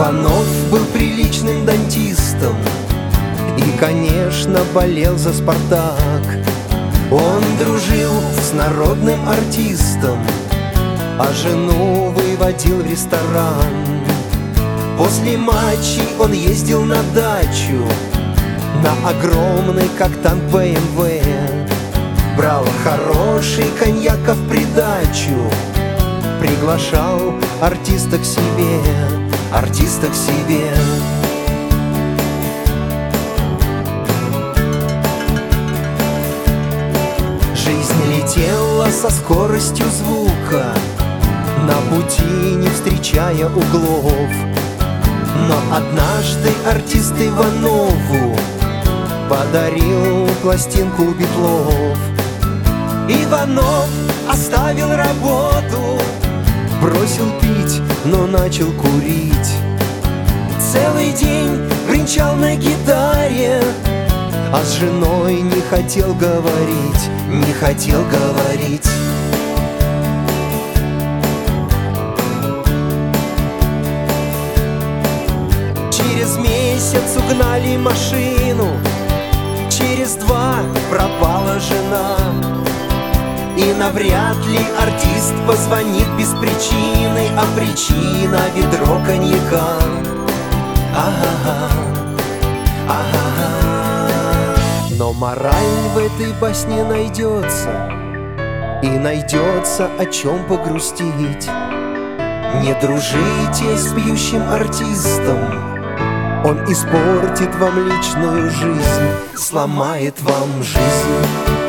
Иванов был приличным дантистом и, конечно, болел за «Спартак». Он дружил с народным артистом, а жену выводил в ресторан. После матчей он ездил на дачу, на огромный, как танк, БМВ. Брал хороший коньяк в придачу, приглашал артиста к себе, артиста к себе. Жизнь летела со скоростью звука, на пути не встречая углов. Но однажды артист Иванову подарил пластинку Битлов. Иванов оставил работу, бросил пить, но начал курить. Целый день бренчал на гитаре, а с женой не хотел говорить, не хотел говорить. Через месяц угнали машину, через 2 пропала жена. И навряд ли артист позвонит без причины, а причина — ведро коньяка. Ага, ага. Но мораль в этой басне найдется, и найдется, о чем погрустить. Не дружите с пьющим артистом, он испортит вам личную жизнь, сломает вам жизнь.